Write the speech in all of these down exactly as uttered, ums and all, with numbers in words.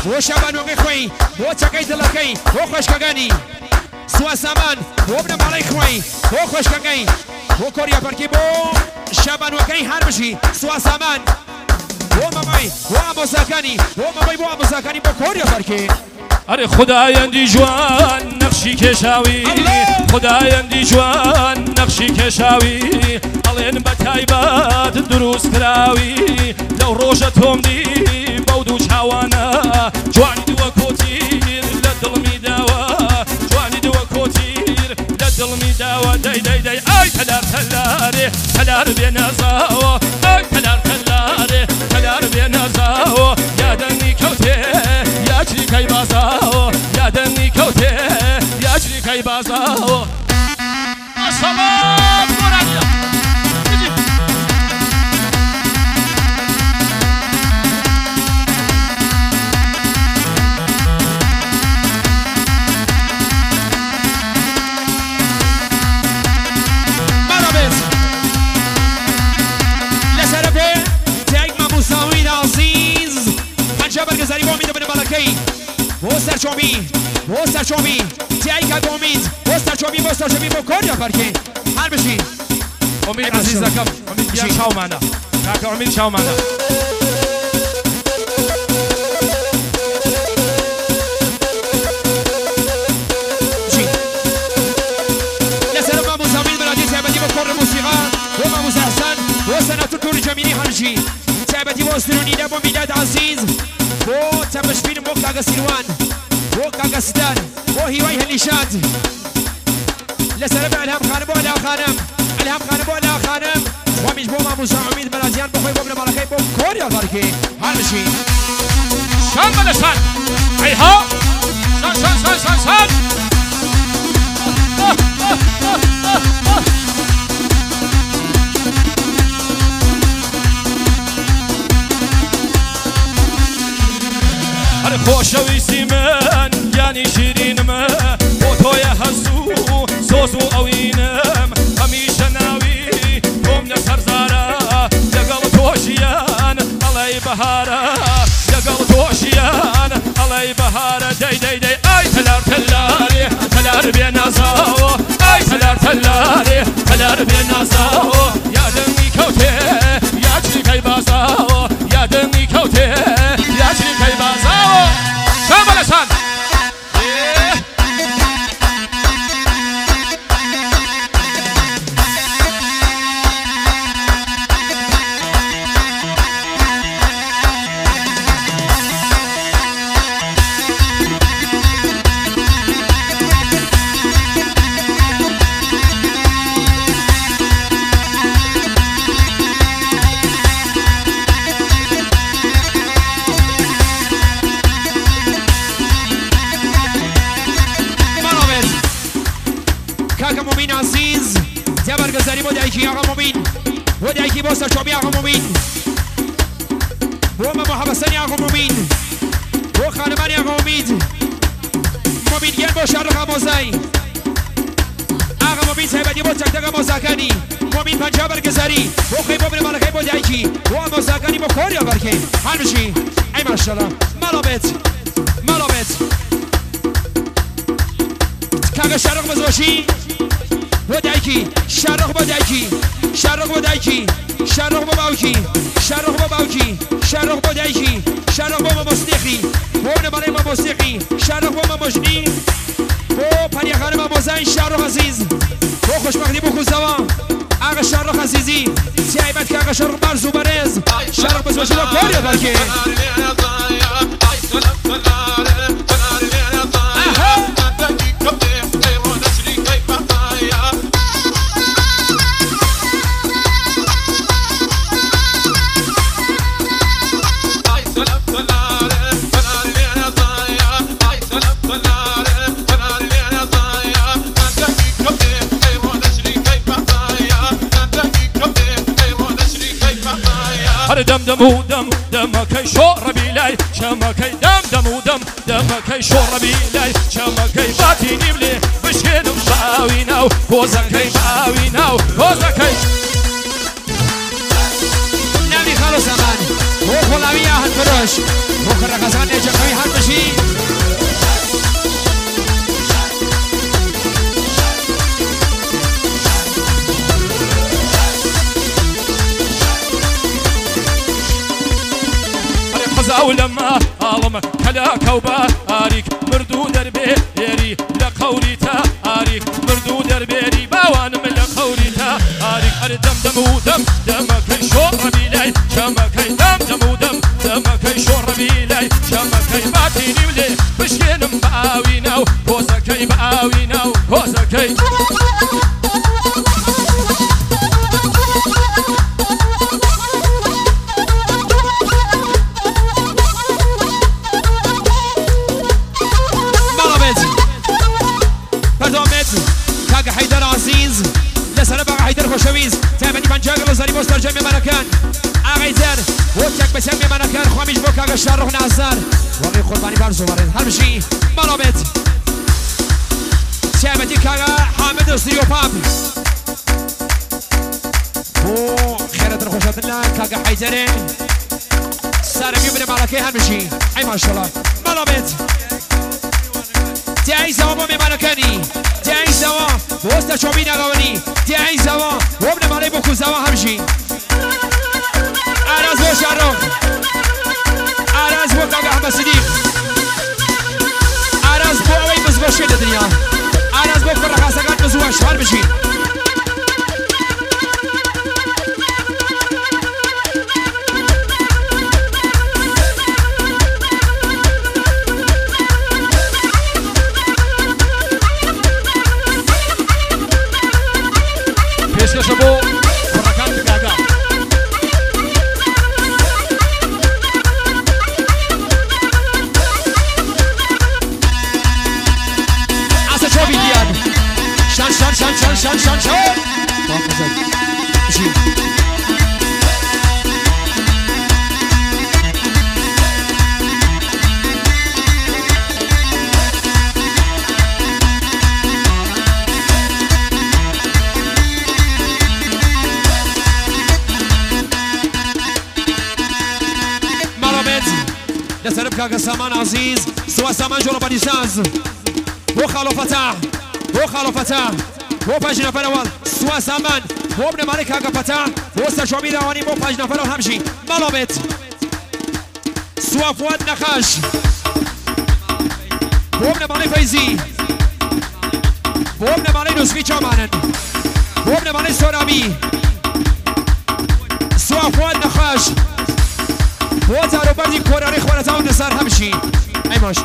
و شبانوقی خوی و چکای دلکی و خوشکگانی سواسمان و ابن مالای خوی و خوشکگانی و کوریا پرکی بو شبانوقی هر بشی سواسمان و مامای و اموزاکانی و مامای و اموزاکانی با کوریا پرکی اره خدایندی جوان نقشی کشاوی خدایندی جوان نقشی کشاوی ئەڵێن بە تایبەت دروست کراوی لەو ڕۆژە تۆم دی بەودوو چاوانە جوانی دووە کۆتیر لە دڵمی داوە جوانی دووە کۆتیر لە دڵمی داوە دەی دەی دەی ئای تەلار تەلارێ تەلار بێ نازاوە ئای تەلار تەلارێ تەلار بێ نازاوە یادەنگی کەوتێ یاجریکەی بازاوە یادەنگی کەوتێ یاجریکەی بازاوە ماشەڵڵا بۆرانیە برگزاری با امید بن ملکی و سرچوبی و سرچوبی تیایی که امید و سرچوبی و سرچوبی با کاریا پرکی هر بشی امید عزیزکم امید بیا چاو معنا کاکا امید چاو معنا لسر ما مزامین بلادی تعبدی با کار موسیقى و ما مزحسن و سنت الدور جميلي همشي تعبدي و سرونی با میلاد عزیز و تمشبین مو کاغا سیروان و کاغا ستان و هیوای هلیشات لسر به الهام خانم و الهام خانم الهام خانم و الهام خانم و میش بو ما موسا امید بلازیان بخوی بو بنا ملکی بو کوریا بارکی هر بشی شان بلشان ایها شان شان شان شان شان خۆشەویستی من یانی شیرینمە بۆ تۆیە هەزوو سۆز و ئەوینم هەمیشە ناوی تۆم لەسەر زارە لەگەڵ تۆشیان ئەڵەی بەهارە لەگەڵ تۆشیان ئەڵەی بەهارە دەی دەی دەی ئای تەلار تەلارێ تەلار بێ نازاوە ئای تەلار تەلارێ تەلار بێ نازاوە یادەنگی کەوتێ یاجریکەی بازاوە یادەنگی کەوتێ یاجریکەی بازاوە شان بلشان آقا مومین و دیکی با سرچوبی آقا مومین و ما محبسنی آقا مومین و خانمانی آقا مومین مومین گل با شرق موزای آقا مومین سایبدی با تکتک موزاکانی مومین پنجا برگزاری و خیب و بر ملکی با دیکی و موزاکانی با کوریا برکی هر بشی ای ماشالله ملابت ملابت کاغ شرق مزوشی و دیکی شرق با دیکی شرق با دیکی شرق با باوکی شرق با باوکی شرق با دیکی شرق با موسیقی و نبالای ما موسیقی شرق با ما مجنی و پریخان ما موزای شرق عزیز و خوشبختی بو خوزوان آقا شرق عزیزی سیایبت که آقا شرق برز و برز شرق بزوشی با کوریا برکه دم دم دم دم كي شور بيلاي شما كي دم دم دم دم كي شور بيلاي شما كي باتي نبلي بشكل مشاويناو كوزا كي باويناو كوزا كي نبي خلص امان هو خلاوي هات فروش بكرة غزان نجاكوي هات مشي قزاو لما عالم كلا كوبا آريك مردو دربي يري لقولي تا آريك مردو دربي باوان من لقولي تا آريك أردم دمو دم دمكي شور بيلاي شمكي دم دمو دم دمكي شور بيلاي شمكي باتيني ولي بشكينم باويناو كوزكي باويناو كوزكي حيدر عزيز لسنة بقى حيدر خوشويز تابني من جاقل وزاري بوستر جمع منكان آغيزر وكيك بسمي منكان خوامیش بو کاغ شهر روح نعزار واقعی قربانی برزو برد هرمشي مرابط تابني کاغ حامد استريو باب بو خيرت الخوشتنا کاغ حيدر سارم يبني مالكي هرمشي اي ما شاء الله مرابط تاعي زوابو ممنكاني تاعي زوا وسط شوبي نغوني تاعي زوا وابن مالي بوكو زوا همشي عراز بو شارو عراز بو كاغا احمد صديق عراز بو اوي مزبوشي الدنيا عراز بو فرقا ساقات مزواش هرمشي شبو بركان دقاقا عسى شوبي ديان شان شان شان شان شان شان شان لسرب كاغا سامان عزيز سوا سامان جورو بني ساز هو خالو فتح هو خالو فتح هو باج نفر اول سوا سامان هو ابن مالك كاغا فتح هو سشوبي رواني مو باج نفر اول همشي مالوبت سوا فؤاد نخاش هو ابن مالك فايزي هو ابن مالك نسخي چامانن هو ابن مالك سورابي سوا فؤاد نخاش هو زارو بردی کوراری خورتا و نصر همشی ای ماش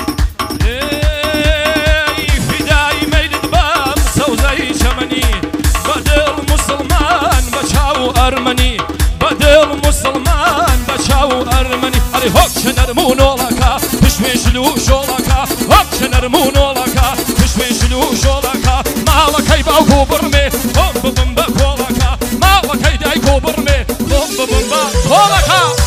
ای فدای میلد بام سوزای چمنی بدل مسلمان بچاو ارمنی بدل مسلمان بچاو ارمنی اری هوک شنرمون اولاکا پشمش لوش اولاکا هوک شنرمون اولاکا پشمش لوش اولاکا مالکی باو برمی بوم بوم با اولاکا مالکی دای کو برمی بوم بوم با اولاکا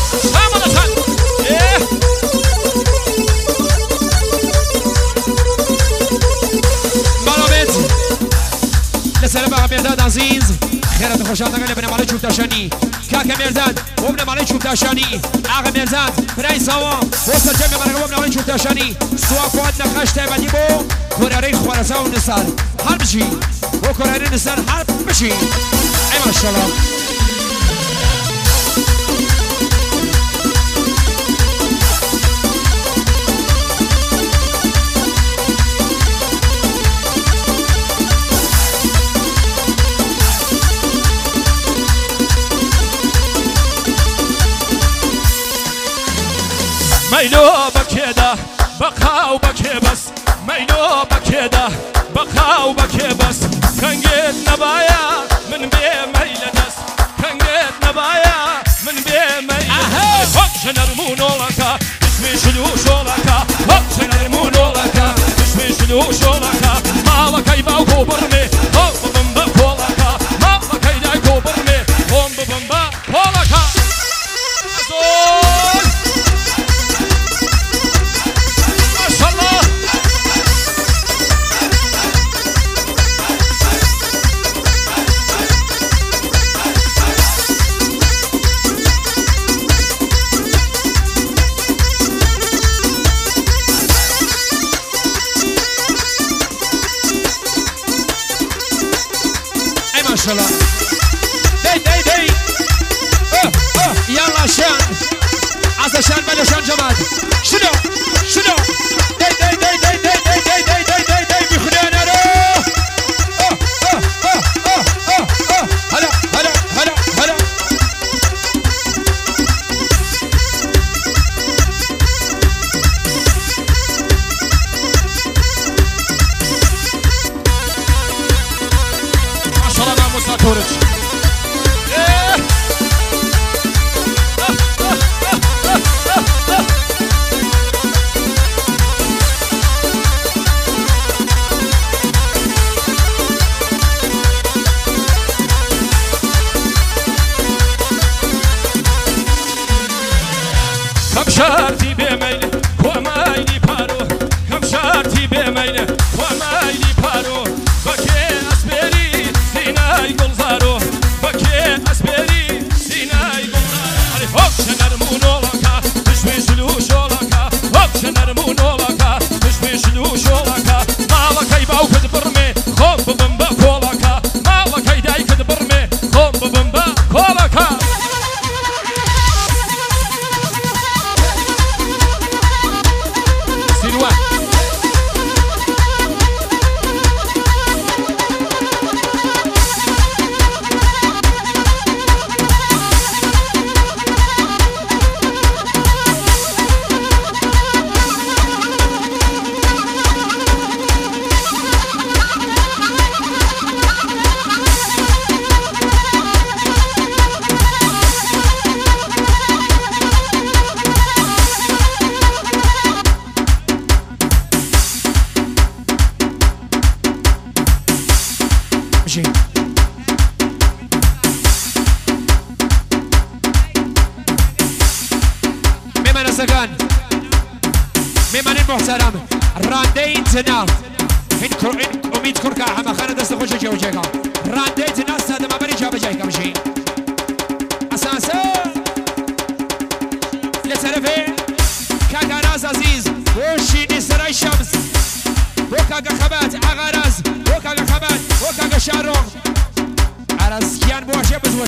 لسلام بقى مرداد عزيز خيرت خوشات نگل ابن مالي چوب تاشاني كاكا مرداد وابن مالي چوب تاشاني آغا مرداد براي سوا وصل جمع مرقب وابن مالي چوب تاشاني سوا فواد نخش تابدي بو كوراري خوارزا و نصار هر بشي و كوراري نصار هر بشي اي ما شاء الله ميلو بكيدا بقاو بكي بس ميلو بكيدا بقاو بكي بس كان جيت نبايا من بي ميلنس كان جيت نبايا من بي ميلنس هوك شنرمون ولكا اسمي شلوش ولكا هوك شنرمون ولكا اسمي شلوش ولكا مالك يباو كوبرمي هوك بمبا ولكا مالك يداي كوبرمي هوم بمبا ولكا بلشان بلشان جماد شنو شنو دي دي دي دي دي دي دي دي دي دي بخدانا رو اه اه اه اه اه اه هلا هلا هلا هلا ما شاء الله مع موسى تورج شارتي بميل ومايلي بارو كم شارتي بميل ومايلي بارو بكي اسبري سيناي قلزارو بكي اسبري سيناي قلزارو هوك شنر مونولكا مش شلوشولكا هوك شنر مونولكا مش شلوشولكا مالك يباو كدبرمي خوب بمبا كولكا مالك يداي كدبرمي خوب بمبا كولكا ممن سكان ممن المحترم رانديتنا إن أميد كركا حما خانة دست خوش جو جيكا رانديتنا استاد ما بري جاب جايكا مشي أساسا لسرفه كاكاراز عزيز وشي نسراي شمس وكاكا خبات أغاراز وكاكا خبات وكاكا شاروغ عرس كيان بواشي بزوش